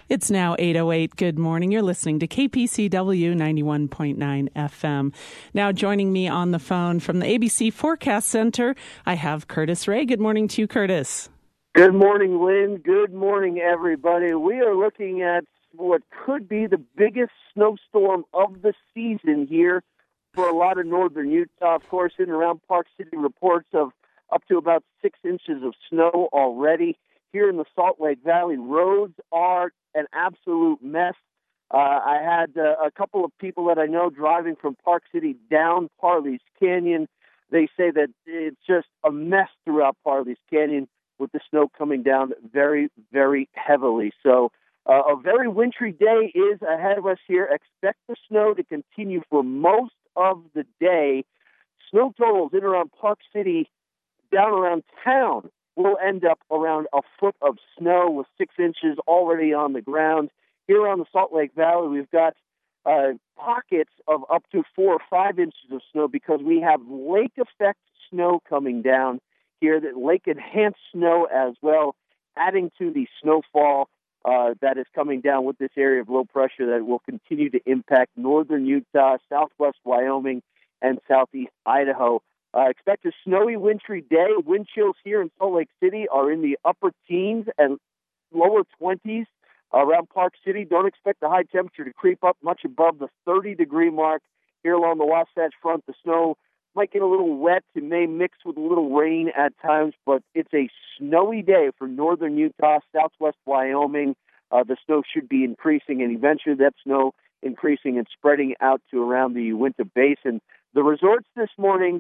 It's now 8:08. Good morning. You're listening to KPCW 91.9 FM. Now joining me on the phone from the ABC Forecast Center, I have Curtis Ray. Good morning to you, Curtis. Good morning, Lynn. Good morning, everybody. We are looking at what could be the biggest snowstorm of the season here for a lot of northern Utah. Of course, in and around Park City, reports of up to about 6 inches of snow already. Here in the Salt Lake Valley, roads are an absolute mess. I had a couple of people that I know driving from Park City down Parley's Canyon. They say that it's just a mess throughout Parley's Canyon with the snow coming down very, very heavily. So a very wintry day is ahead of us here. Expect the snow to continue for most of the day. Snow totals in and around Park City, down around town, will end up around a foot of snow with 6 inches already on the ground. Here on the Salt Lake Valley, we've got pockets of up to 4 or 5 inches of snow because we have lake effect snow coming down here, that lake enhanced snow as well, adding to the snowfall that is coming down with this area of low pressure that will continue to impact northern Utah, southwest Wyoming, and southeast Idaho. Expect a snowy, wintry day. Wind chills here in Salt Lake City are in the upper teens and lower 20s around Park City. Don't expect the high temperature to creep up much above the 30-degree mark here along the Wasatch Front. The snow might get a little wet. It may mix with a little rain at times, but it's a snowy day for northern Utah, southwest Wyoming. The snow should be increasing, and eventually that snow increasing and spreading out to around the Uinta Basin. The resorts this morning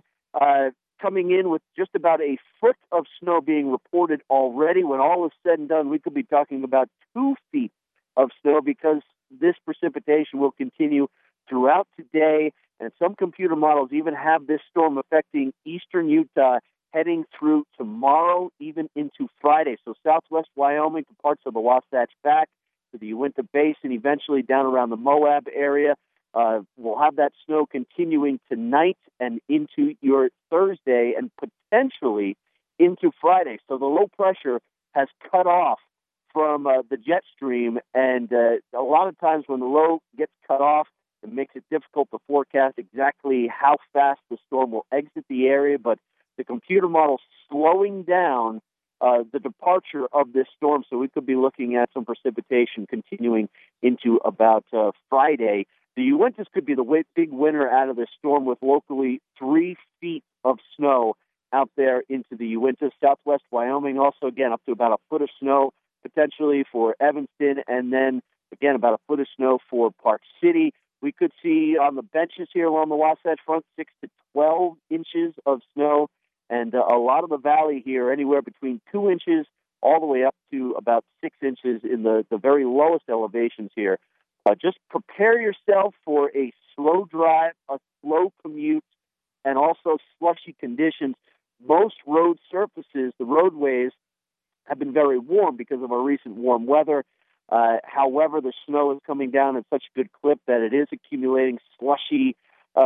coming in with just about a foot of snow being reported already. When all is said and done, we could be talking about 2 feet of snow because this precipitation will continue throughout today, and some computer models even have this storm affecting eastern Utah heading through tomorrow, even into Friday. So southwest Wyoming to parts of the Wasatch back to the Uinta Basin, eventually down around the Moab area. We'll have that snow continuing tonight and into your Thursday and potentially into Friday. So the low pressure has cut off from the jet stream, and a lot of times when the low gets cut off, it makes it difficult to forecast exactly how fast the storm will exit the area, but the computer model slowing down the departure of this storm, so we could be looking at some precipitation continuing into about Friday. The Uintas could be the big winner out of this storm with locally 3 feet of snow out there into the Uintas. Southwest Wyoming also, again, up to about a foot of snow potentially for Evanston, and then, again, about a foot of snow for Park City. We could see on the benches here along the Wasatch Front 6 to 12 inches of snow, and a lot of the valley here, anywhere between 2 inches all the way up to about 6 inches in the very lowest elevations here. Just prepare yourself for a slow drive, a slow commute, and also slushy conditions. Most road surfaces, the roadways, have been very warm because of our recent warm weather. However, the snow is coming down at such a good clip that it is accumulating slushy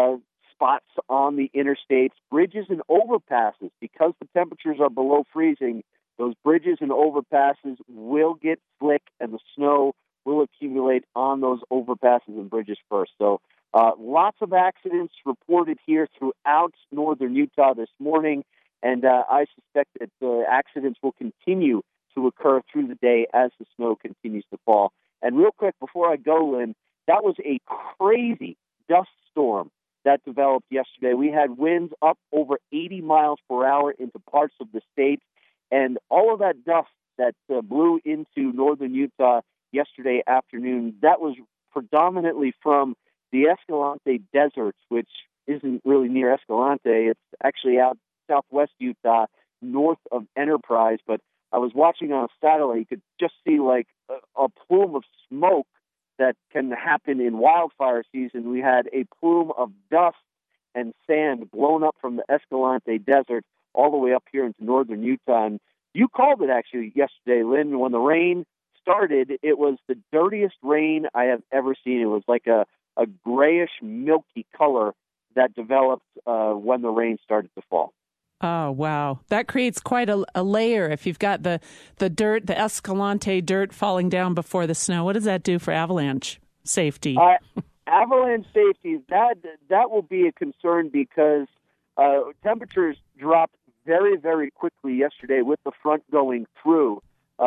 spots on the interstates. Bridges and overpasses, because the temperatures are below freezing, those bridges and overpasses will get slick, and the snow will accumulate on those overpasses and bridges first. So lots of accidents reported here throughout northern Utah this morning, and I suspect that the accidents will continue to occur through the day as the snow continues to fall. And real quick, before I go, Lynn, that was a crazy dust storm that developed yesterday. We had winds up over 80 miles per hour into parts of the state, and all of that dust that blew into northern Utah yesterday afternoon, that was predominantly from the Escalante Deserts, which isn't really near Escalante. It's actually out southwest Utah, north of Enterprise. But I was watching on a satellite. You could just see like a plume of smoke that can happen in wildfire season. We had a plume of dust and sand blown up from the Escalante Desert all the way up here into northern Utah. And you called it actually yesterday, Lynn, when the rain started. It was the dirtiest rain I have ever seen. It was like a grayish, milky color that developed when the rain started to fall. Oh, wow. That creates quite a layer. If you've got the dirt, the Escalante dirt falling down before the snow, what does that do for avalanche safety? Avalanche safety, that will be a concern because temperatures dropped very, very quickly yesterday with the front going through.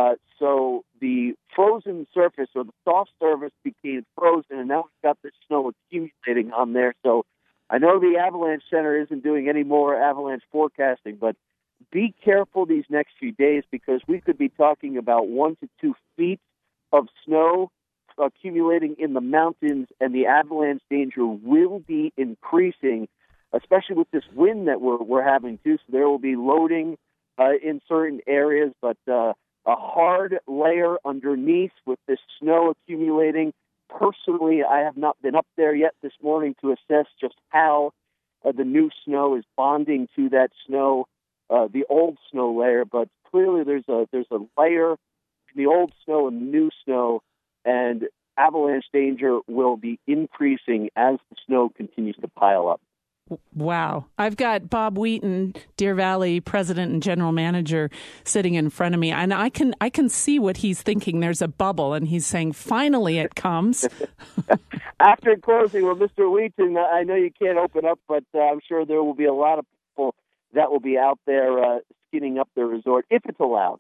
So the frozen surface or the soft surface became frozen, and now we've got this snow accumulating on there. So I know the Avalanche Center isn't doing any more avalanche forecasting, but be careful these next few days because we could be talking about 1 to 2 feet of snow accumulating in the mountains, and the avalanche danger will be increasing, especially with this wind that we're having too. So there will be loading in certain areas, but a hard layer underneath with this snow accumulating. Personally, I have not been up there yet this morning to assess just how the new snow is bonding to that snow, the old snow layer. But clearly, there's a layer in the old snow and the new snow, and avalanche danger will be increasing as the snow continues to pile up. Wow. I've got Bob Wheaton, Deer Valley President and General Manager, sitting in front of me, and I can see what he's thinking. There's a bubble, and he's saying, finally it comes. After closing, well, Mr. Wheaton, I know you can't open up, but I'm sure there will be a lot of people that will be out there skinning up their resort, if it's allowed.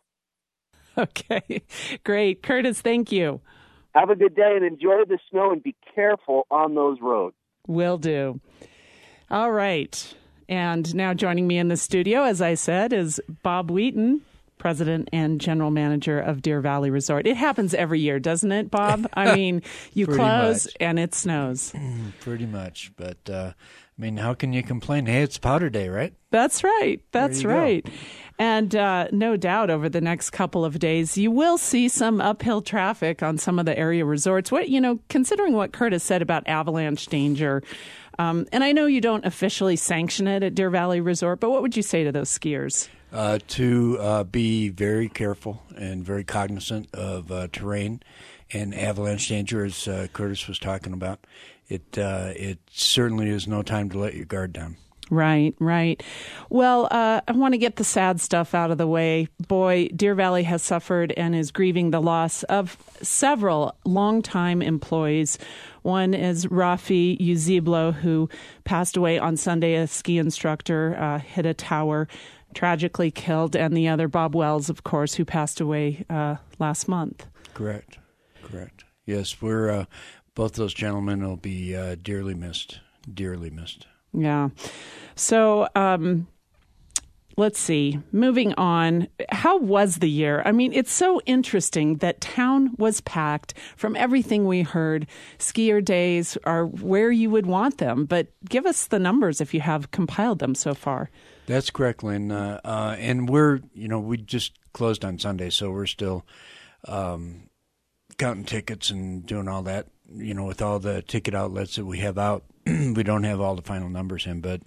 Okay, great. Curtis, thank you. Have a good day and enjoy the snow and be careful on those roads. Will do. All right. And now joining me in the studio, as I said, is Bob Wheaton, President and General Manager of Deer Valley Resort. It happens every year, doesn't it, Bob? I mean, you close and it snows. Pretty much. But, I mean, how can you complain? Hey, it's powder day, right? That's right. That's right. Go. And no doubt over the next couple of days, you will see some uphill traffic on some of the area resorts. Considering what Curtis said about avalanche danger, and I know you don't officially sanction it at Deer Valley Resort, but what would you say to those skiers? To be very careful and very cognizant of terrain and avalanche danger, as Curtis was talking about. It certainly is no time to let your guard down. Right. Well, I want to get the sad stuff out of the way. Boy, Deer Valley has suffered and is grieving the loss of several longtime employees. One is Rafi Uziblo, who passed away on Sunday. A ski instructor hit a tower, tragically killed, and the other, Bob Wells, of course, who passed away last month. Correct. Yes, we're both those gentlemen will be dearly missed. Yeah. So let's see. Moving on. How was the year? I mean, it's so interesting that town was packed. From everything we heard, skier days are where you would want them. But give us the numbers if you have compiled them so far. That's correct, Lynn. And we just closed on Sunday, so we're still counting tickets and doing all that. With all the ticket outlets that we have out, we don't have all the final numbers in, but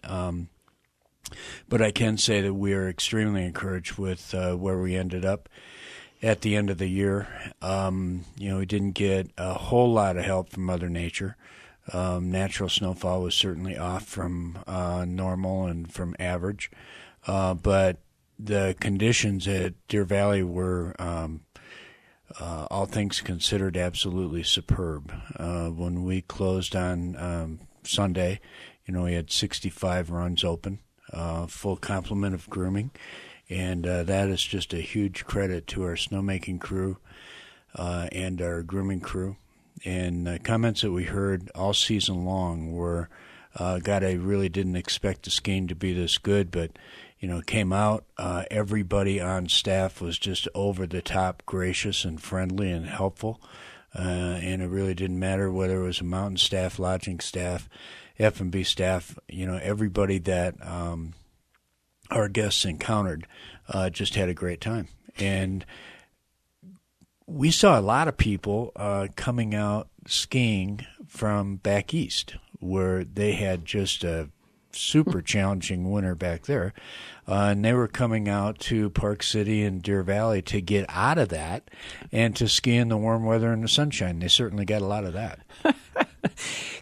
I can say that we are extremely encouraged with where we ended up at the end of the year. We didn't get a whole lot of help from Mother Nature. Natural snowfall was certainly off from normal and from average, but the conditions at Deer Valley were all things considered, absolutely superb. When we closed on Sunday, we had 65 runs open, full complement of grooming, and that is just a huge credit to our snowmaking crew and our grooming crew. And comments that we heard all season long were, God, I really didn't expect the skiing to be this good, but came out. Everybody on staff was just over the top gracious and friendly and helpful. And it really didn't matter whether it was a mountain staff, lodging staff, F&B staff, everybody that our guests encountered just had a great time. And we saw a lot of people coming out skiing from back east where they had just a super challenging winter back there. And they were coming out to Park City and Deer Valley to get out of that and to ski in the warm weather and the sunshine. They certainly got a lot of that.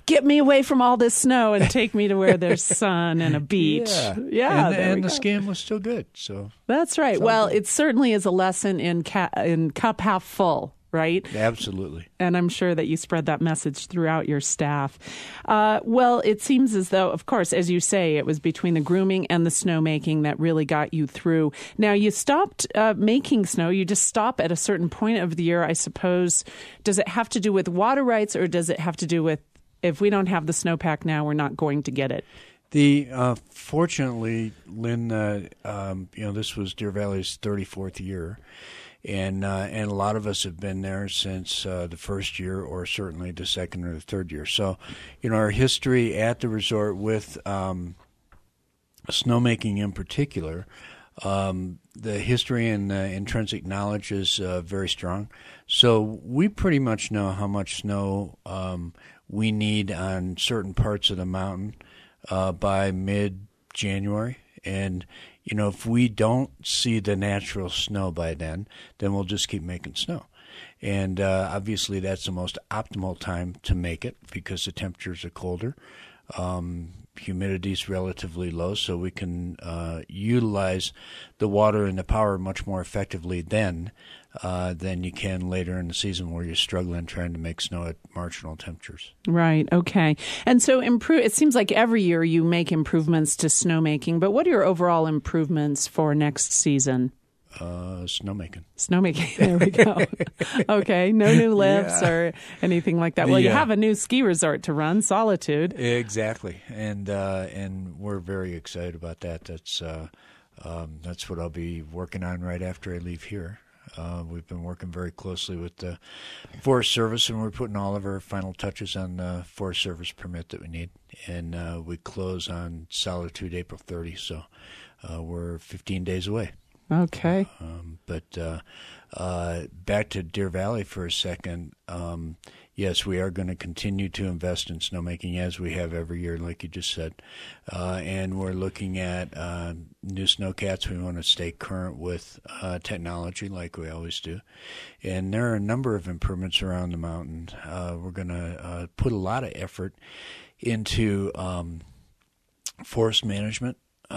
get me away from all this snow and take me to where there's sun and a beach. Yeah, and the skim was still good. So that's right. Well, it certainly is a lesson in cup half full. Right? Absolutely. And I'm sure that you spread that message throughout your staff. Well, it seems as though, of course, as you say, it was between the grooming and the snowmaking that really got you through. Now, you stopped making snow. You just stop at a certain point of the year, I suppose. Does it have to do with water rights, or does it have to do with if we don't have the snowpack now, we're not going to get it? Fortunately, Lynn, this was Deer Valley's 34th year. And a lot of us have been there since the first year, or certainly the second or the third year. So, our history at the resort with snowmaking in particular, the history and the intrinsic knowledge is very strong. So we pretty much know how much snow we need on certain parts of the mountain by mid-January. And if we don't see the natural snow by then we'll just keep making snow. And obviously that's the most optimal time to make it because the temperatures are colder. Humidity is relatively low, so we can utilize the water and the power much more effectively then than you can later in the season where you're struggling trying to make snow at marginal temperatures. Right. Okay. And so it seems like every year you make improvements to snowmaking, but what are your overall improvements for next season? Snowmaking. Snowmaking. There we go. Okay. No new lifts or anything like that. Well, you have a new ski resort to run, Solitude. Exactly. And we're very excited about that. That's what I'll be working on right after I leave here. We've been working very closely with the Forest Service, and we're putting all of our final touches on the Forest Service permit that we need. And we close on Solitude April 30, so we're 15 days away. Okay. But back to Deer Valley for a second. Yes, we are going to continue to invest in snowmaking as we have every year, like you just said. And we're looking at new snowcats. We want to stay current with technology like we always do. And there are a number of improvements around the mountain. We're going to put a lot of effort into forest management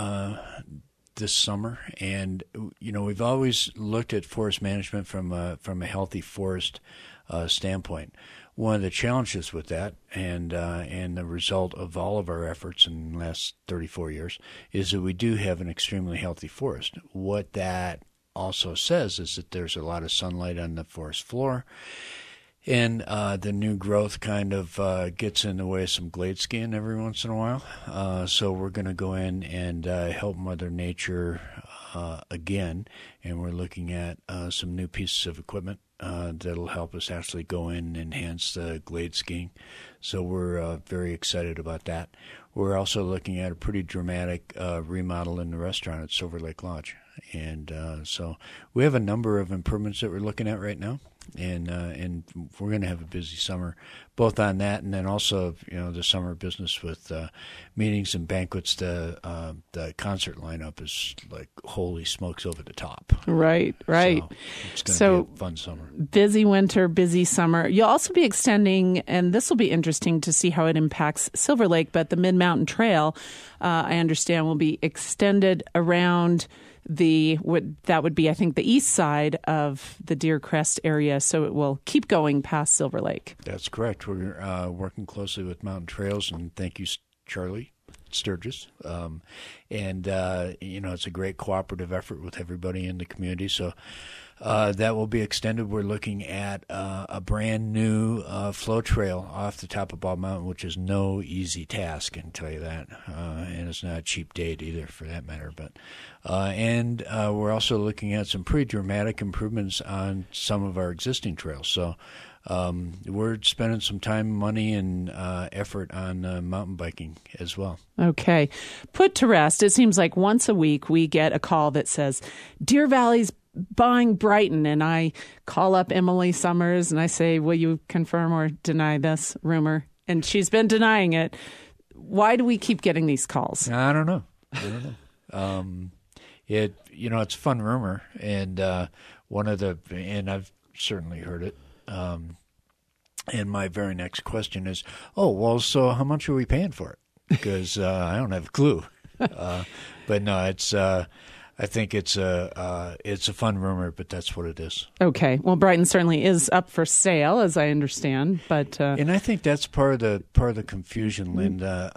this summer. And, we've always looked at forest management from a healthy forest standpoint. One of the challenges with that, and the result of all of our efforts in the last 34 years, is that we do have an extremely healthy forest. What that also says is that there's a lot of sunlight on the forest floor, and the new growth kind of gets in the way of some glade skiing every once in a while. So we're going to go in and help Mother Nature again, and we're looking at some new pieces of equipment that'll help us actually go in and enhance the glade skiing. So we're very excited about that. We're also looking at a pretty dramatic remodel in the restaurant at Silver Lake Lodge. And so we have a number of improvements that we're looking at right now. And we're going to have a busy summer, both on that and then also, the summer business with meetings and banquets. The concert lineup is like holy smokes over the top. Right. So it's going to be a fun summer. Busy winter, busy summer. You'll also be extending, and this will be interesting to see how it impacts Silver Lake, but the Mid-Mountain Trail, I understand, will be extended around that would be, I think, the east side of the Deer Crest area, so it will keep going past Silver Lake. That's correct. We're working closely with Mountain Trails, and thank you, Charlie Sturgis. It's a great cooperative effort with everybody in the community. So that will be extended. We're looking at a brand new flow trail off the top of Bald Mountain, which is no easy task, I can tell you that. And it's not a cheap date either, for that matter. But we're also looking at some pretty dramatic improvements on some of our existing trails. So we're spending some time, money, and effort on mountain biking as well. Okay. Put to rest, it seems like once a week we get a call that says, Deer Valley's buying Brighton, and I call up Emily Summers and I say, will you confirm or deny this rumor? And she's been denying it. Why do we keep getting these calls? I don't know. It's a fun rumor, and and I've certainly heard it. And my very next question is, oh, well, so how much are we paying for it? Because I don't have a clue. But no, it's. I think it's a fun rumor, but that's what it is. Okay. Well, Brighton certainly is up for sale, as I understand. But and I think that's part of the confusion, Linda.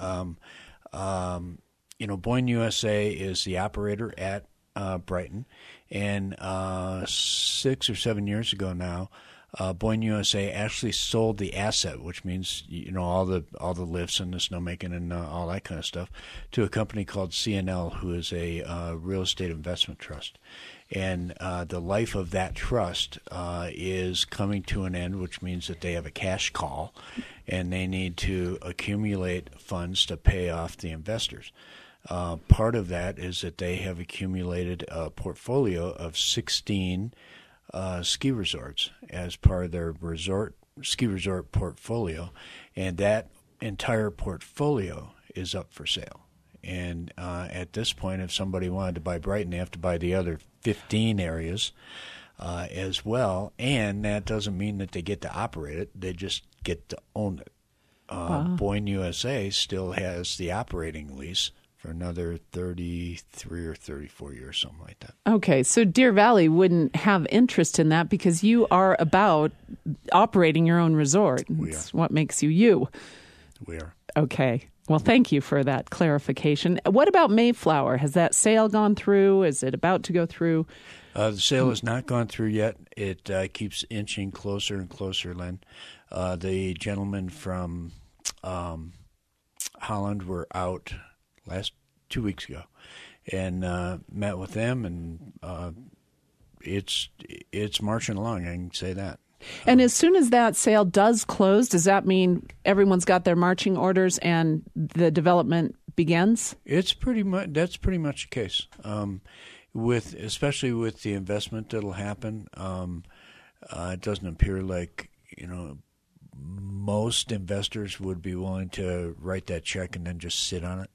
Boyne USA is the operator at Brighton, and 6 or 7 years ago now, Boyne USA actually sold the asset, which means all the lifts and the snowmaking and all that kind of stuff, to a company called CNL, who is a real estate investment trust. And the life of that trust is coming to an end, which means that they have a cash call, and they need to accumulate funds to pay off the investors. Part of that is that they have accumulated a portfolio of 16 ski resorts as part of their ski resort portfolio, and that entire portfolio is up for sale. And at this point, if somebody wanted to buy Brighton, they have to buy the other 15 areas as well, and that doesn't mean that they get to operate it, they just get to own it. Boyne USA still has the operating lease for another 33 or 34 years, something like that. Okay, so Deer Valley wouldn't have interest in that because you are about operating your own resort. It's what makes you you. We are. Okay. Well, thank you for that clarification. What about Mayflower? Has that sale gone through? Is it about to go through? The sale has not gone through yet. It keeps inching closer and closer, Len. The gentlemen from Holland were out 2 weeks ago, and met with them, and it's marching along. I can say that. And as soon as that sale does close, does that mean everyone's got their marching orders and the development begins? That's pretty much the case. Especially with the investment that'll happen, it doesn't appear like most investors would be willing to write that check and then just sit on it.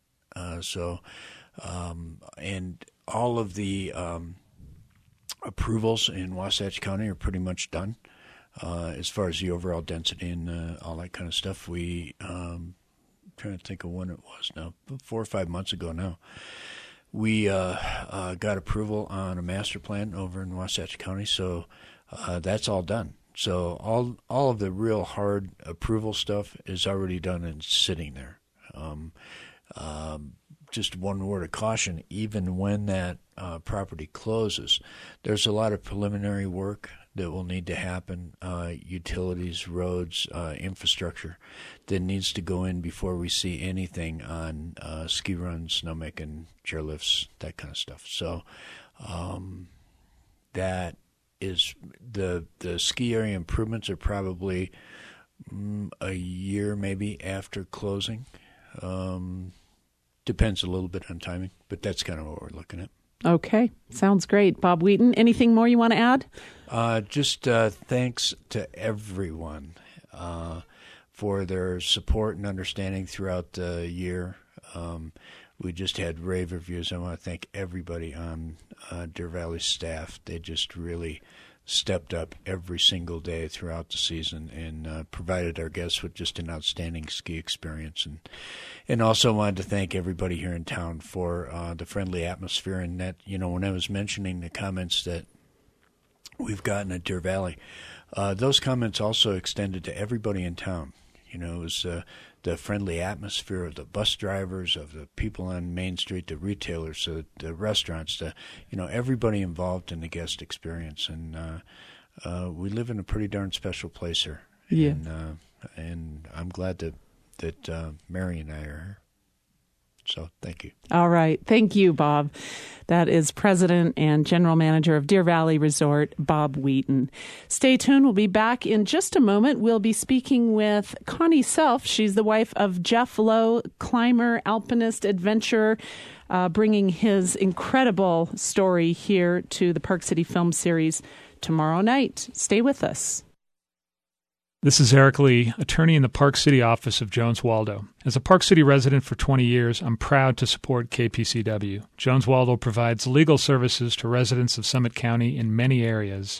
And all of the approvals in Wasatch County are pretty much done as far as the overall density and all that kind of stuff. We trying to think of when it was now, 4 or 5 months ago now. We got approval on a master plan over in Wasatch County, so that's all done. So all of the real hard approval stuff is already done and sitting there. Just one word of caution, even when that property closes, there's a lot of preliminary work that will need to happen, utilities, roads, infrastructure that needs to go in before we see anything on ski runs, snowmaking, chairlifts, that kind of stuff. So that is the ski area improvements are probably a year maybe after closing. Depends a little bit on timing, but that's kind of what we're looking at. Okay. Sounds great. Bob Wheaton, anything more you want to add? Just thanks to everyone for their support and understanding throughout the year. We just had rave reviews. I want to thank everybody on Deer Valley staff. They just really stepped up every single day throughout the season and provided our guests with just an outstanding ski experience. And also wanted to thank everybody here in town for the friendly atmosphere. And that, when I was mentioning the comments that we've gotten at Deer Valley, those comments also extended to everybody in town. It was the friendly atmosphere of the bus drivers, of the people on Main Street, the retailers, the restaurants, everybody involved in the guest experience. And we live in a pretty darn special place here. Yeah. And I'm glad that Mary and I are here. So thank you. All right. Thank you, Bob. That is President and General Manager of Deer Valley Resort, Bob Wheaton. Stay tuned. We'll be back in just a moment. We'll be speaking with Connie Self. She's the wife of Jeff Lowe, climber, alpinist, adventurer, bringing his incredible story here to the Park City Film Series tomorrow night. Stay with us. This is Eric Lee, attorney in the Park City office of Jones Waldo. As a Park City resident for 20 years, I'm proud to support KPCW. Jones Waldo provides legal services to residents of Summit County in many areas.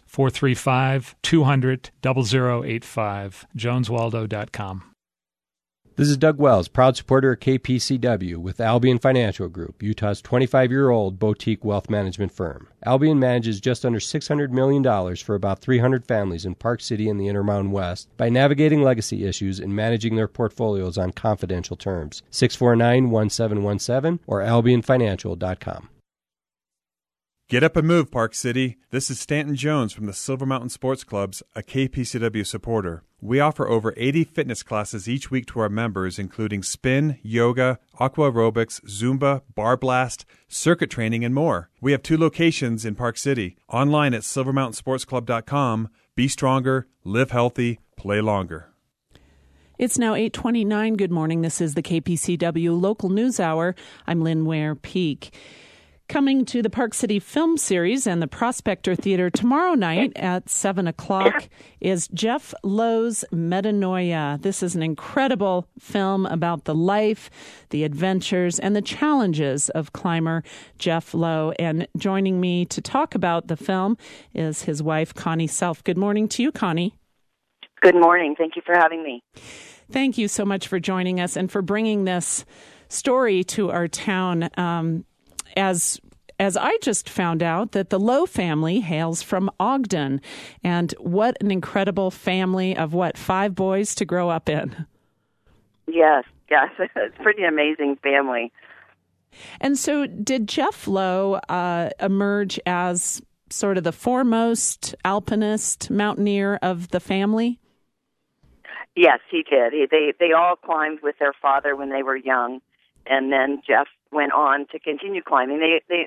435-200-0085, joneswaldo.com. This is Doug Wells, proud supporter of KPCW with Albion Financial Group, Utah's 25-year-old boutique wealth management firm. Albion manages just under $600 million for about 300 families in Park City and the Intermountain West by navigating legacy issues and managing their portfolios on confidential terms. 649-1717 or albionfinancial.com. Get up and move, Park City. This is Stanton Jones from the Silver Mountain Sports Clubs, a KPCW supporter. We offer over 80 fitness classes each week to our members, including spin, yoga, aqua aerobics, Zumba, bar blast, circuit training, and more. We have 2 locations in Park City. Online at silvermountainsportsclub.com. Be stronger, live healthy, play longer. It's now 8:29. Good morning. This is the KPCW Local News Hour. I'm Lynn Ware Peak. Coming to the Park City Film Series and the Prospector Theater tomorrow night at 7 o'clock is Jeff Lowe's Metanoia. This is an incredible film about the life, the adventures, and the challenges of climber Jeff Lowe. And joining me to talk about the film is his wife, Connie Self. Good morning to you, Connie. Good morning. Thank you for having me. Thank you so much for joining us and for bringing this story to our town. As I just found out that the Lowe family hails from Ogden, and what an incredible family of 5 boys to grow up in. Yes, it's a pretty amazing family. And so did Jeff Lowe emerge as sort of the foremost alpinist, mountaineer of the family? Yes, he did. They all climbed with their father when they were young, and then Jeff went on to continue climbing. They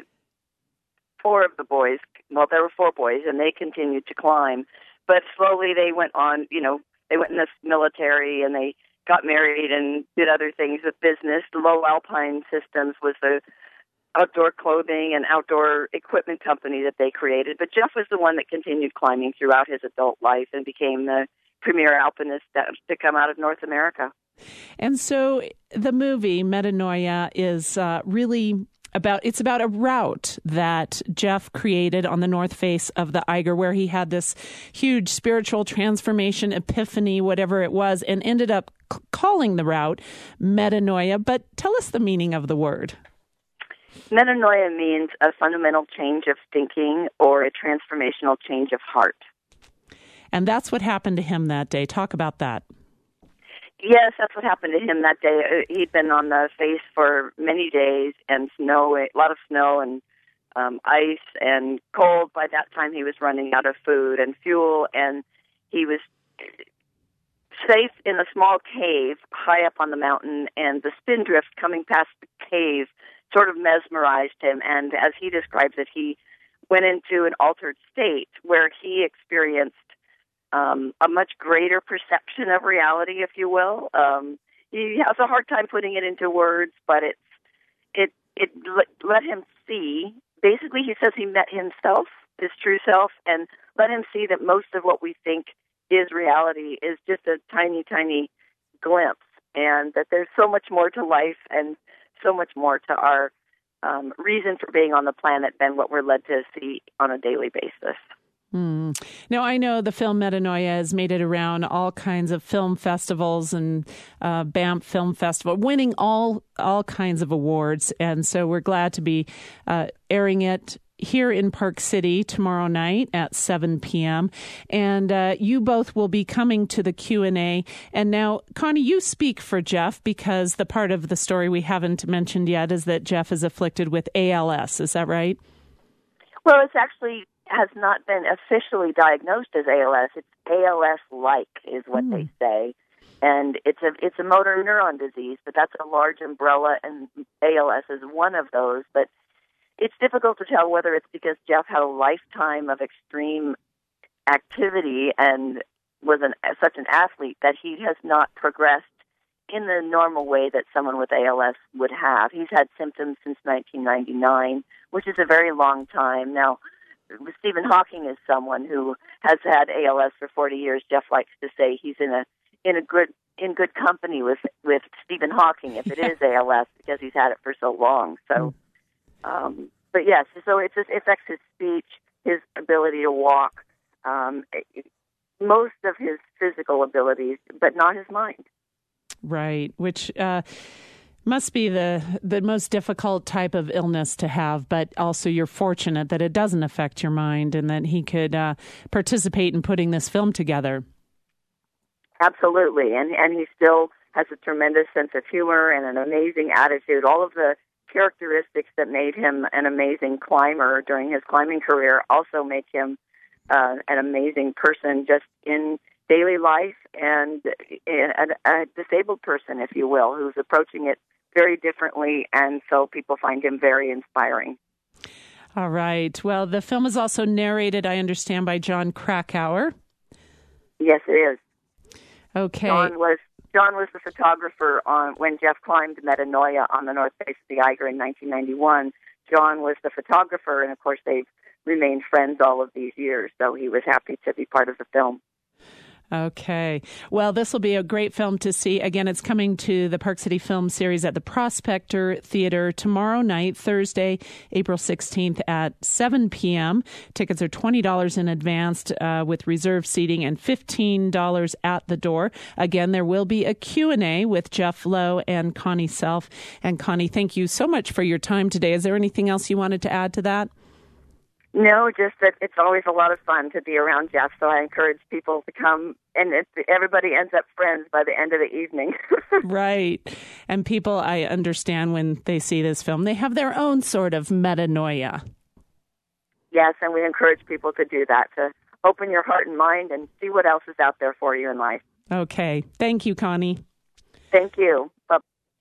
4 of the boys, well, there were 4 boys, and they continued to climb. But slowly they went on, they went in the military, and they got married and did other things with business. Lowe Alpine Systems was the outdoor clothing and outdoor equipment company that they created. But Jeff was the one that continued climbing throughout his adult life and became the premier alpinist to come out of North America. And so the movie Metanoia is really about a route that Jeff created on the north face of the Eiger, where he had this huge spiritual transformation, epiphany, whatever it was, and ended up calling the route Metanoia. But tell us the meaning of the word. Metanoia means a fundamental change of thinking or a transformational change of heart. And that's what happened to him that day. Talk about that. Yes, that's what happened to him that day. He'd been on the face for many days, and a lot of snow and ice and cold. By that time, he was running out of food and fuel, and he was safe in a small cave high up on the mountain, and the spindrift coming past the cave sort of mesmerized him. And as he describes it, he went into an altered state where he experienced a much greater perception of reality, if you will. He has a hard time putting it into words, but it let him see. Basically, he says he met himself, his true self, and let him see that most of what we think is reality is just a tiny, tiny glimpse, and that there's so much more to life and so much more to our reason for being on the planet than what we're led to see on a daily basis. Now, I know the film Metanoia has made it around all kinds of film festivals and Banff Film Festival, winning all kinds of awards. And so we're glad to be airing it here in Park City tomorrow night at 7 p.m. And you both will be coming to the Q&A. And now, Connie, you speak for Jeff, because the part of the story we haven't mentioned yet is that Jeff is afflicted with ALS. Is that right? Well, it's actually has not been officially diagnosed as ALS. It's ALS-like is what they say. And it's a motor neuron disease, but that's a large umbrella, and ALS is one of those. But it's difficult to tell whether it's because Jeff had a lifetime of extreme activity and was such an athlete that he has not progressed in the normal way that someone with ALS would have. He's had symptoms since 1999, which is a very long time. Now, Stephen Hawking is someone who has had ALS for 40 years. Jeff likes to say he's in good company with Stephen Hawking if it is ALS, because he's had it for so long. So, but yes, so it affects his speech, his ability to walk, most of his physical abilities, but not his mind. Right, which must be the most difficult type of illness to have, but also you're fortunate that it doesn't affect your mind and that he could participate in putting this film together. Absolutely, and he still has a tremendous sense of humor and an amazing attitude. All of the characteristics that made him an amazing climber during his climbing career also make him an amazing person just in daily life, and a disabled person, if you will, who's approaching it very differently, and so people find him very inspiring. All right. Well, the film is also narrated, I understand, by Jon Krakauer. Yes, it is. Okay. John was the photographer when Jeff climbed Metanoia on the north face of the Eiger in 1991. John was the photographer, and of course they've remained friends all of these years, so he was happy to be part of the film. Okay. Well, this will be a great film to see. Again, it's coming to the Park City Film Series at the Prospector Theater tomorrow night, Thursday, April 16th at 7 p.m. Tickets are $20 in advance with reserved seating and $15 at the door. Again, there will be a Q&A with Jeff Lowe and Connie Self. And Connie, thank you so much for your time today. Is there anything else you wanted to add to that? No, just that it's always a lot of fun to be around Jeff, so I encourage people to come, and everybody ends up friends by the end of the evening. Right. And people, I understand when they see this film, they have their own sort of metanoia. Yes, and we encourage people to do that, to open your heart and mind and see what else is out there for you in life. Okay. Thank you, Connie. Thank you. Bye.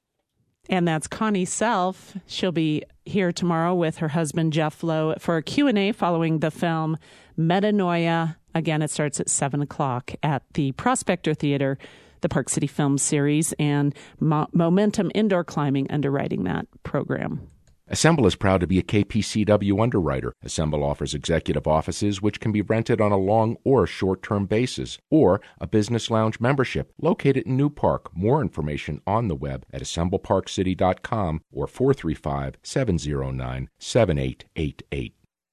And that's Connie Self. She'll be here tomorrow with her husband, Jeff Lowe, for a Q&A following the film Metanoia. Again, it starts at 7 o'clock at the Prospector Theater, the Park City Film Series, and Momentum Indoor Climbing underwriting that program. Assemble is proud to be a KPCW underwriter. Assemble offers executive offices which can be rented on a long or short-term basis, or a business lounge membership located in New Park. More information on the web at assembleparkcity.com or 435-709-7888.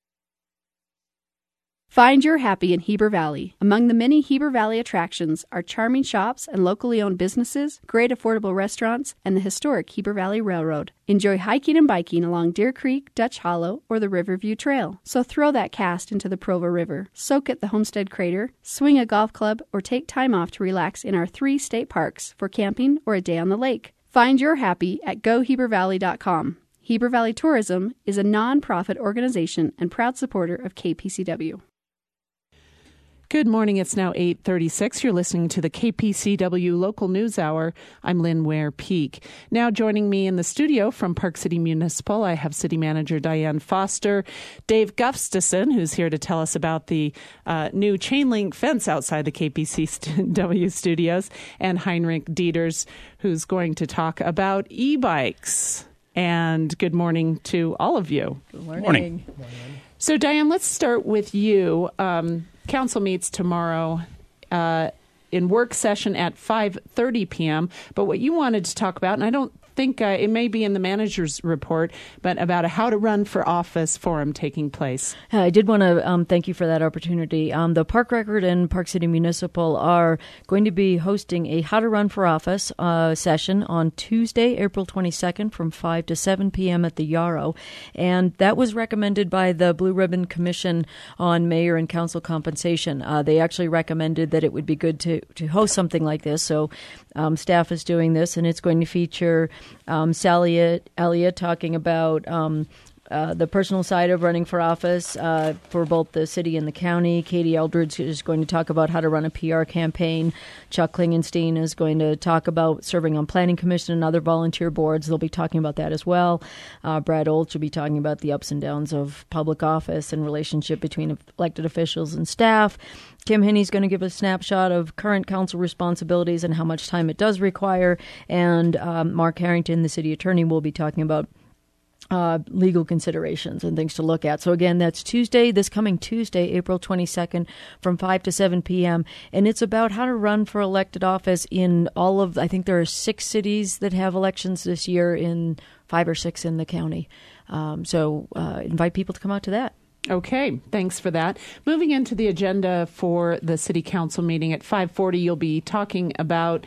Find your happy in Heber Valley. Among the many Heber Valley attractions are charming shops and locally owned businesses, great affordable restaurants, and the historic Heber Valley Railroad. Enjoy hiking and biking along Deer Creek, Dutch Hollow, or the Riverview Trail. So throw that cast into the Provo River, soak at the Homestead Crater, swing a golf club, or take time off to relax in our 3 state parks for camping or a day on the lake. Find your happy at GoHeberValley.com. Heber Valley Tourism is a non-profit organization and proud supporter of KPCW. Good morning. It's now 8:36. You're listening to the KPCW Local News Hour. I'm Lynn Ware-Peak. Now joining me in the studio from Park City Municipal, I have City Manager Diane Foster, Dave Gustafson, who's here to tell us about the new chain link fence outside the KPCW studios, and Heinrich Dieters, who's going to talk about e-bikes. And good morning to all of you. Good morning. Morning. So, Diane, let's start with you. Council meets tomorrow in work session at 5:30 p.m. But what you wanted to talk about, and I don't think it may be in the manager's report, but about a How to Run for Office forum taking place. I did want to thank you for that opportunity. The Park Record and Park City Municipal are going to be hosting a How to Run for Office session on Tuesday, April 22nd from 5 to 7 p.m. at the Yarrow. And that was recommended by the Blue Ribbon Commission on Mayor and Council Compensation. They actually recommended that it would be good to host something like this. So staff is doing this, and it's going to feature Sally Elliott talking about the personal side of running for office for both the city and the county. Katie Eldridge is going to talk about how to run a PR campaign. Chuck Klingenstein is going to talk about serving on Planning Commission and other volunteer boards. They'll be talking about that as well. Brad Olds will be talking about the ups and downs of public office and relationship between elected officials and staff. Kim Hinney's going to give a snapshot of current council responsibilities and how much time it does require. And Mark Harrington, the city attorney, will be talking about legal considerations and things to look at. So again, that's this coming Tuesday, April 22nd from 5 to 7 p.m. And it's about how to run for elected office in I think there are 6 cities that have elections this year, in 5 or 6 in the county. So invite people to come out to that. Okay, thanks for that. Moving into the agenda for the City Council meeting at 5:40, you'll be talking about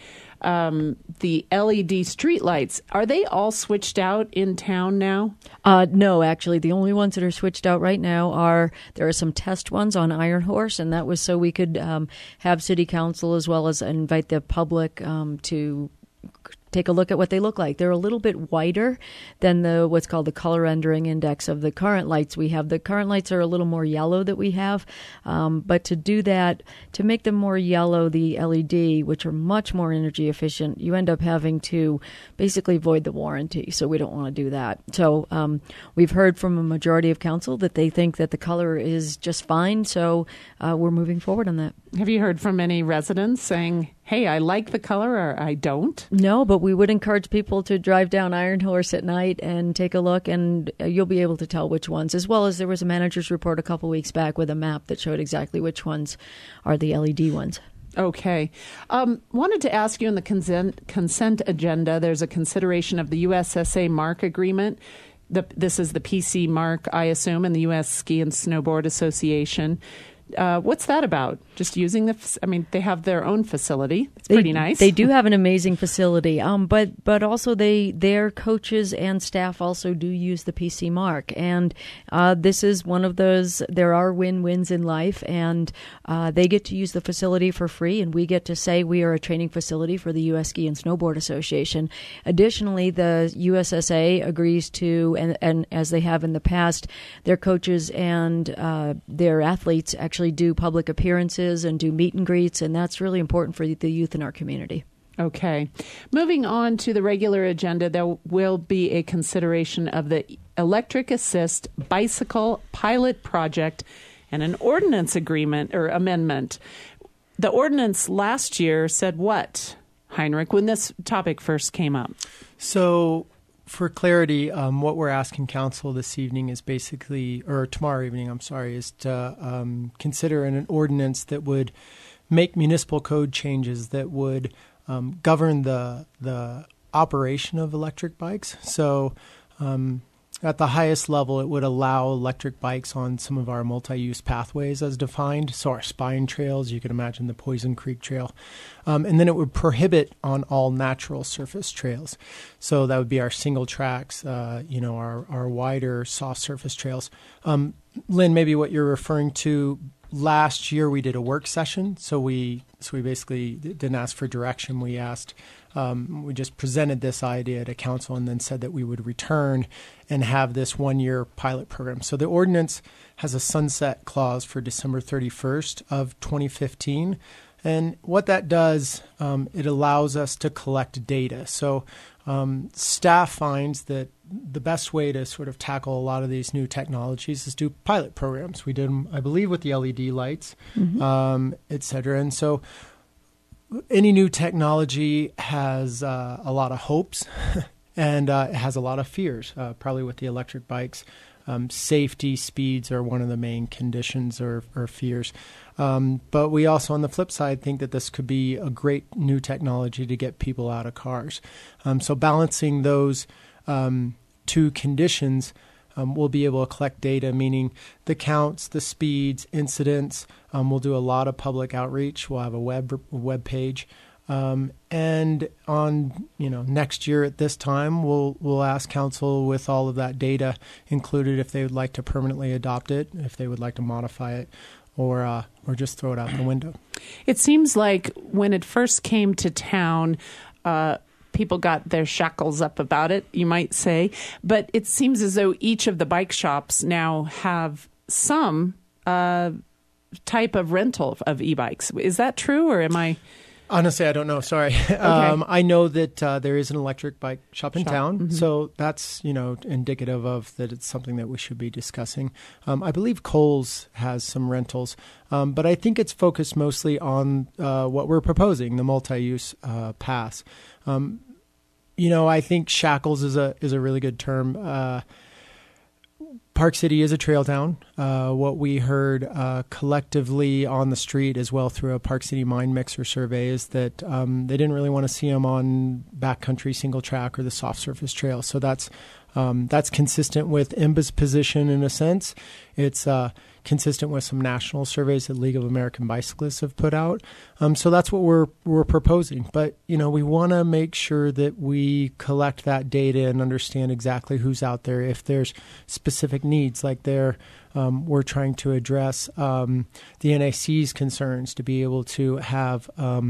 the LED streetlights. Are they all switched out in town now? No, actually. The only ones that are switched out right now there are some test ones on Iron Horse, and that was so we could have City Council as well as invite the public to take a look at what they look like. They're a little bit whiter than what's called the color rendering index of the current lights we have. The current lights are a little more yellow that we have, but to do that, to make them more yellow, the LED, which are much more energy efficient, you end up having to basically void the warranty. So we don't want to do that. So we've heard from a majority of council that they think that the color is just fine. So we're moving forward on that. Have you heard from any residents saying, hey, I like the color or I don't? No, but we would encourage people to drive down Iron Horse at night and take a look, and you'll be able to tell which ones, as well as there was a manager's report a couple weeks back with a map that showed exactly which ones are the LED ones. Okay. Wanted to ask you in the consent agenda, there's a consideration of the USSA mark agreement. This is the PC mark, I assume, and the U.S. Ski and Snowboard Association. What's that about? Just using they have their own facility. It's pretty nice. They do have an amazing facility, but also their coaches and staff also do use the PC mark, and this is one of those. There are win-wins in life, and they get to use the facility for free, and we get to say we are a training facility for the U.S. Ski and Snowboard Association. Additionally, the USSA agrees to, and as they have in the past, their coaches and their athletes actually do public appearances and do meet and greets, and that's really important for the youth in our community. Okay. Moving on to the regular agenda, there will be a consideration of the Electric Assist Bicycle Pilot Project and an ordinance agreement or amendment. The ordinance last year said what, Heinrich, when this topic first came up? So, for clarity, what we're asking council this evening is tomorrow evening, is to consider an ordinance that would make municipal code changes that would govern the operation of electric bikes. So at the highest level, it would allow electric bikes on some of our multi-use pathways as defined. So our spine trails, you can imagine the Poison Creek Trail. And then it would prohibit on all natural surface trails. So that would be our single tracks, our wider soft surface trails. Lynn, maybe what you're referring to, last year we did a work session. So we basically didn't ask for direction. We just presented this idea to council and then said that we would return and have this 1-year pilot program. So the ordinance has a sunset clause for December 31st of 2015. And what that does, it allows us to collect data. So staff finds that the best way to sort of tackle a lot of these new technologies is do pilot programs. We did them, I believe, with the LED lights, et cetera. And so any new technology has a lot of hopes and it has a lot of fears, probably with the electric bikes. Safety, speeds are one of the main conditions or fears. But we also, on the flip side, think that this could be a great new technology to get people out of cars. So balancing those two conditions, we'll be able to collect data, meaning the counts, the speeds, incidents. We'll do a lot of public outreach. We'll have a web page. And on next year at this time, we'll ask council with all of that data included if they would like to permanently adopt it, if they would like to modify it, or just throw it out the window. It seems like when it first came to town, people got their shackles up about it, you might say. But it seems as though each of the bike shops now have some type of rental of e-bikes. Is that true, or am I... Honestly, I don't know. Sorry. Okay. I know that there is an electric bike shop in town, so that's indicative of that it's something that we should be discussing. I believe Kohl's has some rentals, but I think it's focused mostly on what we're proposing, the multi-use pass. I think shackles is a really good term. Park City is a trail town. What we heard collectively on the street as well through a Park City Mind Mixer survey is that they didn't really want to see them on backcountry single track or the soft surface trail. So that's consistent with IMBA's position in a sense. It's consistent with some national surveys that League of American Bicyclists have put out. So that's what we're proposing. But, we want to make sure that we collect that data and understand exactly who's out there. If there's specific needs, like we're trying to address the NAC's concerns to be able to have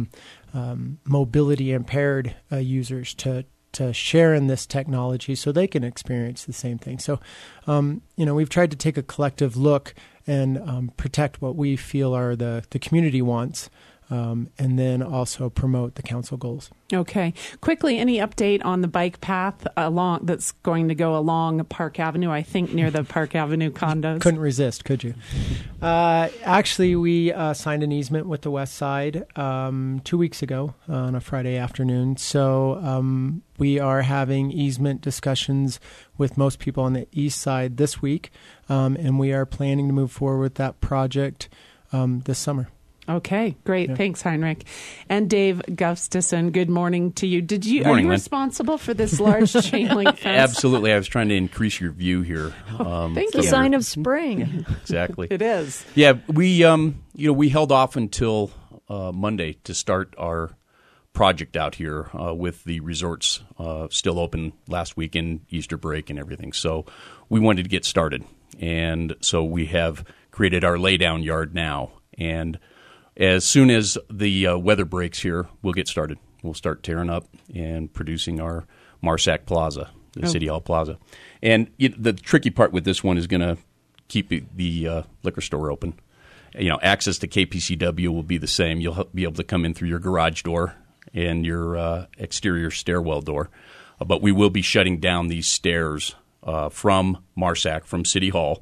mobility impaired users to share in this technology so they can experience the same thing. So, we've tried to take a collective look and protect what we feel are the community wants, and then also promote the council goals. Okay. Quickly, any update on the bike path that's going to go along Park Avenue, I think near the Park Avenue condos? Couldn't resist, could you? Actually, we signed an easement with the West Side 2 weeks ago on a Friday afternoon. So we are having easement discussions with most people on the East Side this week, and we are planning to move forward with that project this summer. Okay, great. Yeah. Thanks, Heinrich. And Dave Gustafson, good morning to you. Are you responsible for this large chain link fence? Absolutely. I was trying to increase your view here. Thank It's you. a sign of spring. Exactly. It is. Yeah, we held off until Monday to start our project out here with the resorts still open last weekend, Easter break and everything. So we wanted to get started. And so we have created our laydown yard now. And as soon as the weather breaks here, we'll get started. We'll start tearing up and producing our Marsac Plaza, the City Hall Plaza. And the tricky part with this one is going to keep the liquor store open. Access to KPCW will be the same. You'll be able to come in through your garage door and your exterior stairwell door. But we will be shutting down these stairs from Marsac, from City Hall,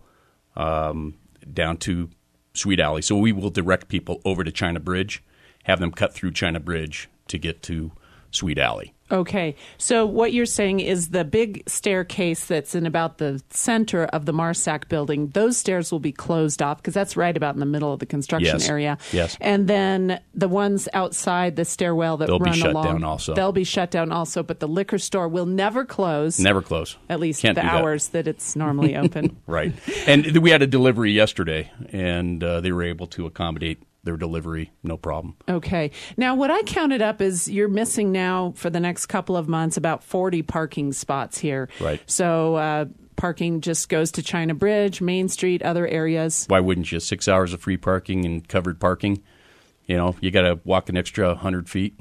down to Sweet Alley. So we will direct people over to China Bridge, have them cut through China Bridge to get to Sweet Alley. Okay. So what you're saying is the big staircase that's in about the center of the Marsac building, those stairs will be closed off because that's right about in the middle of the construction area. Yes. And then the ones outside the stairwell that They'll run be shut along, down also. They'll be shut down also, but the liquor store will never close. Never close. At least Can't the do that. hours that it's normally open. Right. And we had a delivery yesterday, and they were able to accommodate their delivery, no problem. Okay. Now, what I counted up is you're missing now for the next couple of months about 40 parking spots here. Right. So parking just goes to China Bridge, Main Street, other areas. Why wouldn't you? 6 hours of free parking and covered parking. You got to walk an extra 100 feet,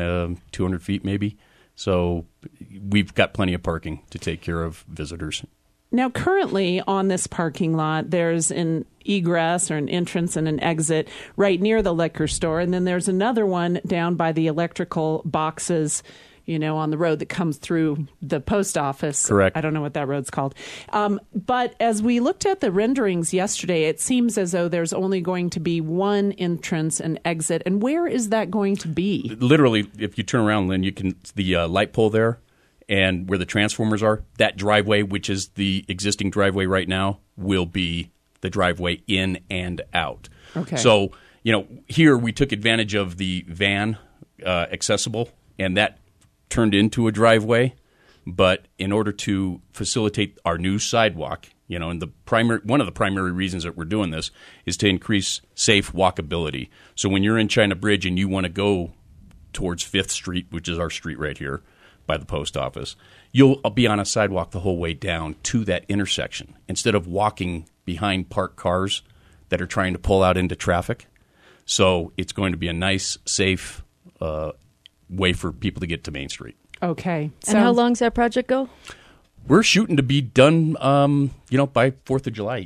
200 feet maybe. So we've got plenty of parking to take care of visitors. Now, currently on this parking lot, there's an egress or an entrance and an exit right near the liquor store. And then there's another one down by the electrical boxes, on the road that comes through the post office. Correct. I don't know what that road's called. But as we looked at the renderings yesterday, it seems as though there's only going to be one entrance and exit. And where is that going to be? Literally, if you turn around, Lynn, you can the light pole there. And where the transformers are, that driveway, which is the existing driveway right now, will be the driveway in and out. Okay. So, here we took advantage of the van accessible, and that turned into a driveway. But in order to facilitate our new sidewalk, and one of the primary reasons that we're doing this is to increase safe walkability. So when you're in China Bridge and you want to go towards 5th Street, which is our street right here, by the post office, you'll be on a sidewalk the whole way down to that intersection instead of walking behind parked cars that are trying to pull out into traffic. So it's going to be a nice, safe way for people to get to Main Street. Okay. And how long does that project go? We're shooting to be done, by 4th of July.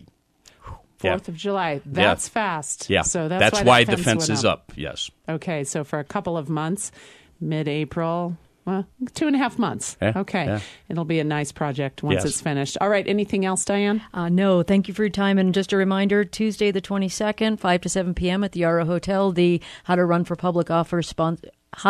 4th of July. That's fast. Yeah. So that's why the fence is up. Yes. Okay. So for a couple of months, mid-April. Well, 2.5 months. Yeah, okay. yeah. It'll be a nice project once it's finished. All right. Anything else, Diane? No. Thank you for your time. And just a reminder, Tuesday the 22nd, 5 to 7 p.m. at the Yarrow Hotel, the How to Run for Public Office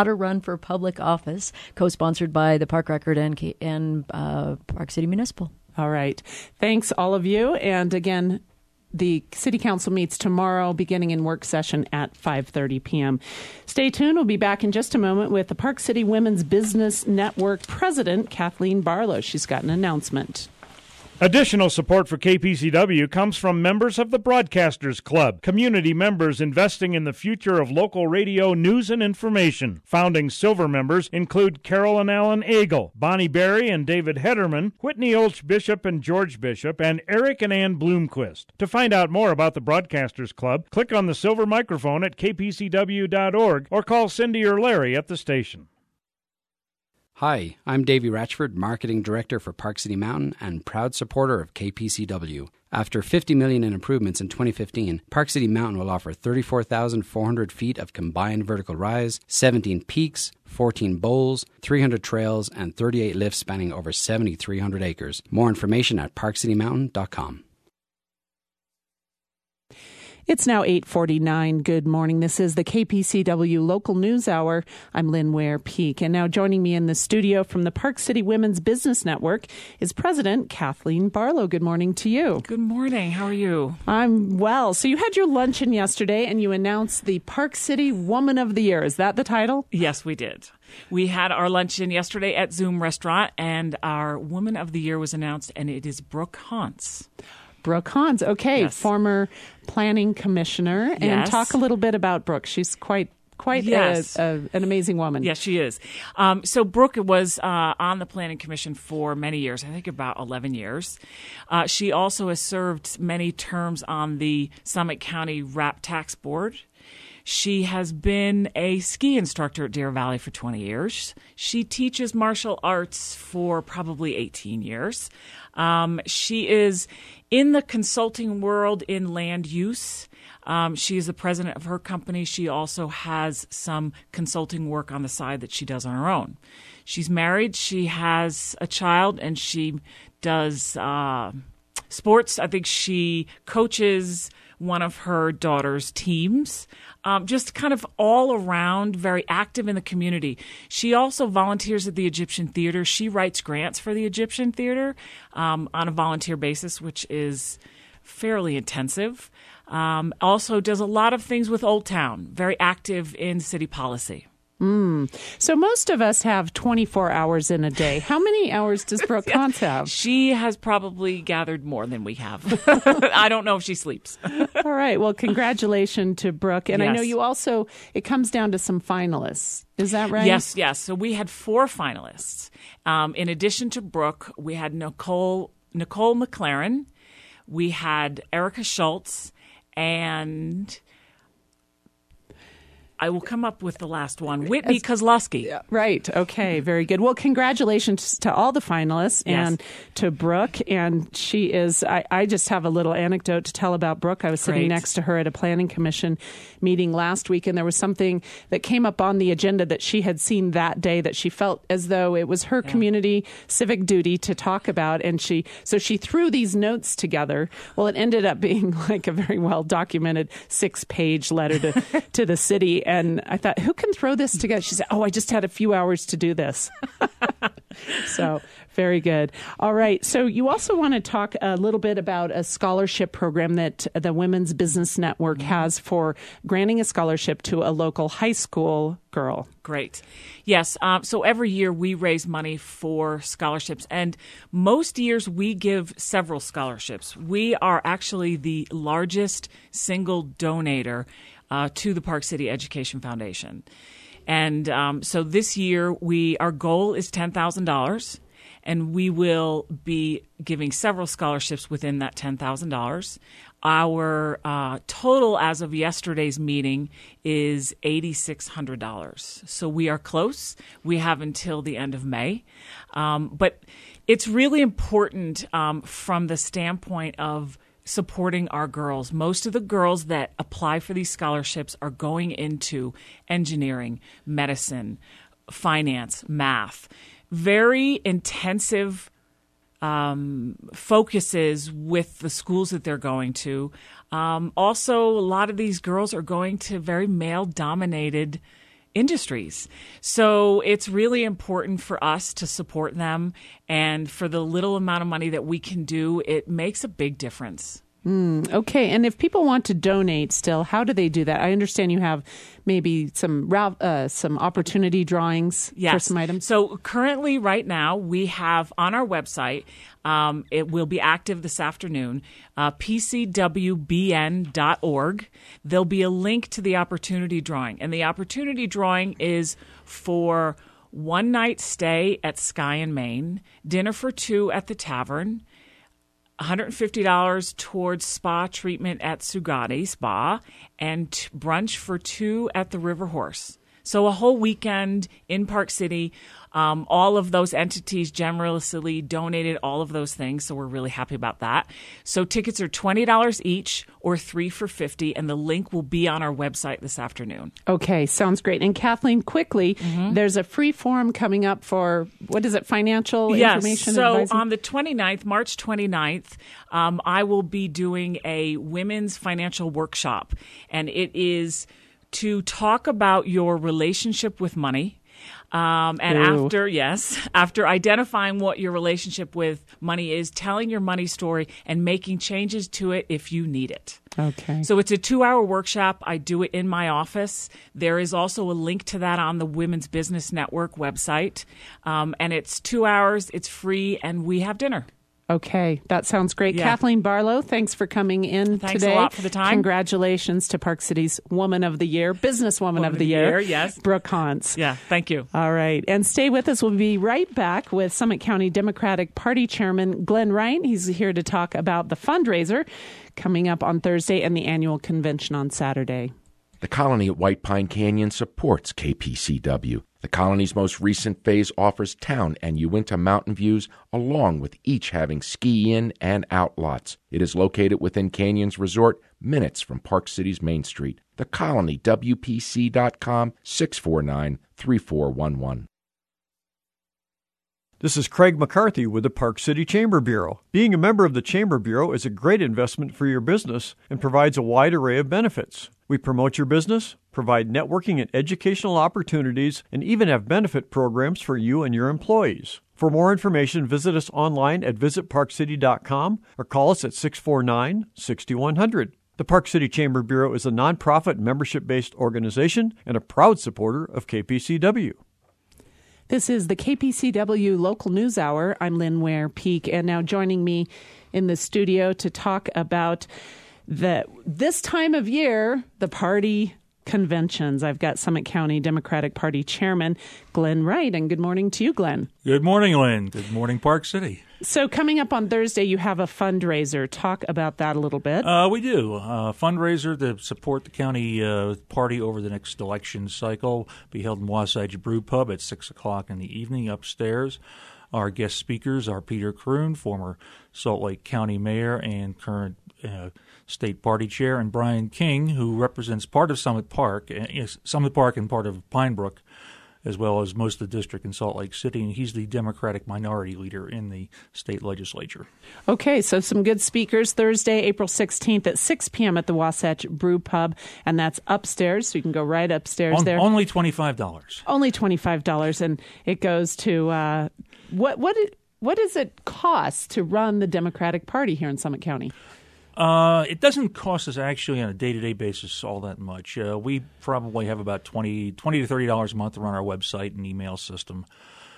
co-sponsored by the Park Record and Park City Municipal. All right. Thanks, all of you. And again, the City Council meets tomorrow, beginning in work session at 5:30 p.m. Stay tuned. We'll be back in just a moment with the Park City Women's Business Network President, Kathleen Barlow. She's got an announcement. Additional support for KPCW comes from members of the Broadcasters Club, community members investing in the future of local radio news and information. Founding silver members include Carol and Alan Agel, Bonnie Berry and David Hederman, Whitney Olch Bishop and George Bishop, and Eric and Ann Bloomquist. To find out more about the Broadcasters Club, click on the silver microphone at kpcw.org or call Cindy or Larry at the station. Hi, I'm Davey Ratchford, Marketing Director for Park City Mountain and proud supporter of KPCW. After $50 million in improvements in 2015, Park City Mountain will offer 34,400 feet of combined vertical rise, 17 peaks, 14 bowls, 300 trails, and 38 lifts spanning over 7,300 acres. More information at parkcitymountain.com. It's now 8:49. Good morning. This is the KPCW Local News Hour. I'm Lynn Ware-Peak. And now joining me in the studio from the Park City Women's Business Network is President Kathleen Barlow. Good morning to you. Good morning. How are you? I'm well. So you had your luncheon yesterday and you announced the Park City Woman of the Year. Is that the title? Yes, we did. We had our luncheon yesterday at Zoom Restaurant, and our Woman of the Year was announced, and it is Brooke Hans. Brooke Hans. Okay, yes. Former planning commissioner. And yes. Talk a little bit about Brooke. She's quite yes. an amazing woman. Yes, she is. So Brooke was on the Planning Commission for many years, I think about 11 years. She also has served many terms on the Summit County RAP Tax Board. She has been a ski instructor at Deer Valley for 20 years. She teaches martial arts for probably 18 years. She is in the consulting world in land use. She is the president of her company. She also has some consulting work on the side that she does on her own. She's married. She has a child, and she does sports. I think she coaches one of her daughter's teams. Just kind of all around, very active in the community. She also volunteers at the Egyptian Theater. She writes grants for the Egyptian Theater on a volunteer basis, which is fairly intensive. Also does a lot of things with Old Town, very active in city policy. So most of us have 24 hours in a day. How many hours does Brooke Hans have? She has probably gathered more than we have. I don't know if she sleeps. All right. Well, congratulations to Brooke. And yes. I know you also, it comes down to some finalists. Is that right? Yes. So we had 4 finalists. In addition to Brooke, we had Nicole McLaren, we had Erica Schultz, and I will come up with the last one, Whitney Kozlowski. Right. Okay. Very good. Well, congratulations to all the finalists and to Brooke. And she is, I just have a little anecdote to tell about Brooke. I was sitting next to her at a planning commission meeting last week, and there was something that came up on the agenda that she had seen that day that she felt as though it was her community civic duty to talk about. And she threw these notes together. Well, it ended up being like a very well documented 6-page letter to the city. And I thought, who can throw this together? She said, I just had a few hours to do this. So very good. All right. So you also want to talk a little bit about a scholarship program that the Women's Business Network has for granting a scholarship to a local high school girl. Great. Yes. So every year we raise money for scholarships, and most years we give several scholarships. We are actually the largest single donator to the Park City Education Foundation. And so this year our goal is $10,000, and we will be giving several scholarships within that $10,000. Our total as of yesterday's meeting is $8,600. So we are close. We have until the end of May. But it's really important from the standpoint of supporting our girls. Most of the girls that apply for these scholarships are going into engineering, medicine, finance, math. Very intensive focuses with the schools that they're going to. Also, a lot of these girls are going to very male-dominated industries. So it's really important for us to support them. And for the little amount of money that we can do, it makes a big difference. Okay, and if people want to donate still, how do they do that? I understand you have maybe some opportunity drawings for some items. So currently, right now, we have on our website, it will be active this afternoon, pcwbn.org. There'll be a link to the opportunity drawing, and the opportunity drawing is for one night stay at Sky in Maine, dinner for two at the Tavern, $150 towards spa treatment at Sugati Spa, and brunch for two at the River Horse. So a whole weekend in Park City. All of those entities generously donated all of those things, so we're really happy about that. So tickets are $20 each or 3 for $50, and the link will be on our website this afternoon. Okay, sounds great. And Kathleen, quickly, there's a free forum coming up for, what is it, financial information advising? So on the 29th, March 29th, I will be doing a women's financial workshop, and it is to talk about your relationship with money. After identifying what your relationship with money is, telling your money story and making changes to it if you need it. Okay. So it's a 2-hour workshop. I do it in my office. There is also a link to that on the Women's Business Network website. And it's 2 hours, it's free, and we have dinner. Okay, that sounds great. Yeah. Kathleen Barlow, thanks for coming in Thanks today. a lot for the time. Congratulations to Park City's Woman of the Year, Businesswoman of the Year, yes. Brooke Hantz. Yeah, thank you. All right, and stay with us. We'll be right back with Summit County Democratic Party Chairman Glenn Wright. He's here to talk about the fundraiser coming up on Thursday and the annual convention on Saturday. The Colony at White Pine Canyon supports KPCW. The Colony's most recent phase offers town and Uinta mountain views, along with each having ski-in and out lots. It is located within Canyons Resort, minutes from Park City's Main Street. The Colony, WPC.com, 649-3411. This is Craig McCarthy with the Park City Chamber Bureau. Being a member of the Chamber Bureau is a great investment for your business and provides a wide array of benefits. We promote your business, provide networking and educational opportunities, and even have benefit programs for you and your employees. For more information, visit us online at visitparkcity.com or call us at 649-6100. The Park City Chamber Bureau is a nonprofit membership-based organization and a proud supporter of KPCW. This is the KPCW Local News Hour. I'm Lynn Ware Peak, and now joining me in the studio to talk about this time of year, the party conventions. I've got Summit County Democratic Party Chairman Glenn Wright, and good morning to you, Glenn. Good morning, Lynn. Good morning, Park City. So coming up on Thursday, you have a fundraiser. Talk about that a little bit. We do. A fundraiser to support the county party over the next election cycle. Be held in Wasatch Brew Pub at 6 o'clock in the evening upstairs. Our guest speakers are Peter Kroon, former Salt Lake County Mayor and current state party chair, and Brian King, who represents part of Summit Park and part of Pine Brook, as well as most of the district in Salt Lake City, and he's the Democratic minority leader in the state legislature. Okay, so some good speakers. Thursday, April 16th at 6 p.m. at the Wasatch Brew Pub, and that's upstairs, so you can go right upstairs there. Only $25. Only $25, and it goes to what does it cost to run the Democratic Party here in Summit County? It doesn't cost us actually on a day-to-day basis all that much. We probably have about $20 to $30 a month to run our website and email system.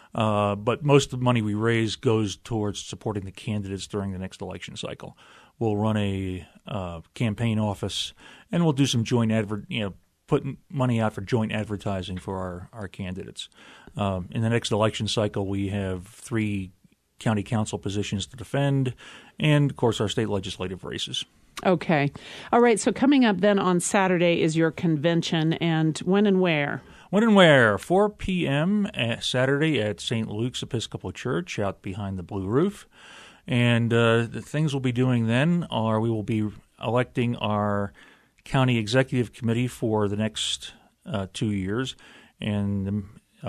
But most of the money we raise goes towards supporting the candidates during the next election cycle. We'll run a campaign office, and we'll do some joint put money out for joint advertising for our candidates. In the next election cycle, we have 3 county council positions to defend, and, of course, our state legislative races. Okay. All right, so coming up then on Saturday is your convention, and when and where? When and where? 4 p.m. Saturday at St. Luke's Episcopal Church out behind the Blue Roof. And the things we'll be doing then are we will be electing our county executive committee for the next 2 years, and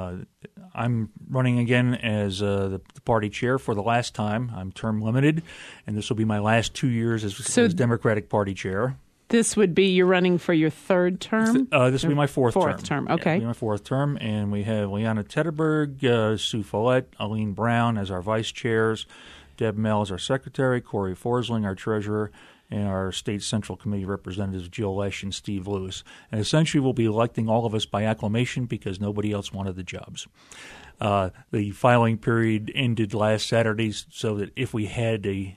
I'm running again as the party chair for the last time. I'm term limited, and this will be my last 2 years as Democratic Party chair. This would be, you're running for your third term? This will be my fourth term. Fourth term, okay. Yeah, it'll be my fourth term, and we have Leanna Tedderberg, Sue Follett, Aline Brown as our vice chairs, Deb Mell as our secretary, Corey Forsling, our treasurer, and our state central committee representatives, Jill Lesh and Steve Lewis. And essentially we'll be electing all of us by acclamation because nobody else wanted the jobs. The filing period ended last Saturday, so that if we had a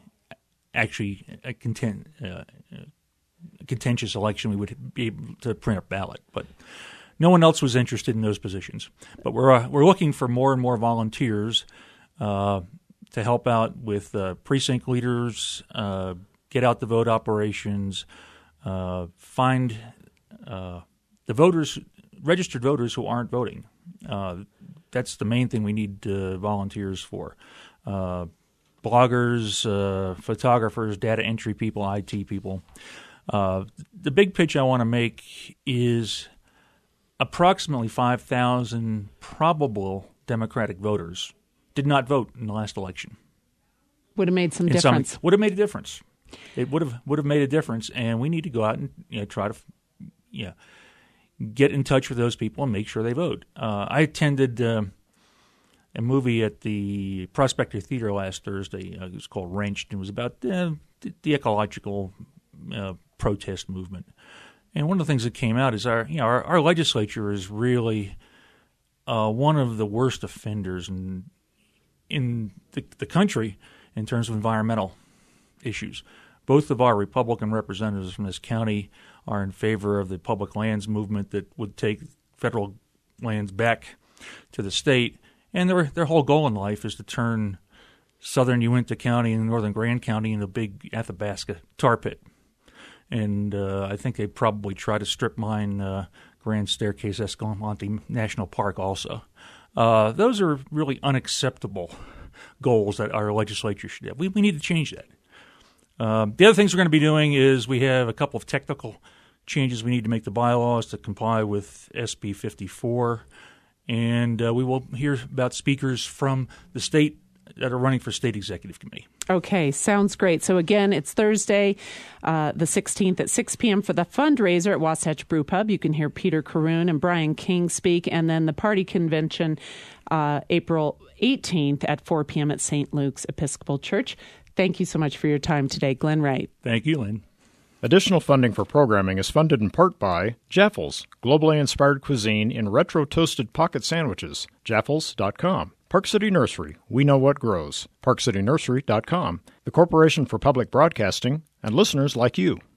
contentious election, we would be able to print a ballot. But no one else was interested in those positions. But we're looking for more and more volunteers to help out with precinct leaders, get out the vote operations, find the voters, registered voters who aren't voting. That's the main thing we need volunteers for. Bloggers, photographers, data entry people, IT people. The big pitch I want to make is approximately 5,000 probable Democratic voters did not vote in the last election. Would have made some difference. Would have made a difference. It would have made a difference, and we need to go out and try to get in touch with those people and make sure they vote. I attended a movie at the Prospector Theater last Thursday. It was called Wrenched, and it was about the ecological protest movement. And one of the things that came out is our legislature is really one of the worst offenders in the country in terms of environmental issues. Both of our Republican representatives from this county are in favor of the public lands movement that would take federal lands back to the state. And their whole goal in life is to turn southern Uintah County and northern Grand County into a big Athabasca tar pit. And I think they probably try to strip mine Grand Staircase Escalante National Park also. Those are really unacceptable goals that our legislature should have. We need to change that. The other things we're going to be doing is we have a couple of technical changes we need to make the bylaws to comply with SB 54. And we will hear about speakers from the state that are running for state executive committee. Okay, sounds great. So again, it's Thursday, the 16th at 6 p.m. for the fundraiser at Wasatch Brew Pub. You can hear Peter Caroon and Brian King speak. And then the party convention, April 18th at 4 p.m. at St. Luke's Episcopal Church. Thank you so much for your time today, Glenn Wright. Thank you, Lynn. Additional funding for programming is funded in part by Jaffles, globally inspired cuisine in retro toasted pocket sandwiches, jaffles.com. Park City Nursery, we know what grows, parkcitynursery.com. The Corporation for Public Broadcasting, and listeners like you.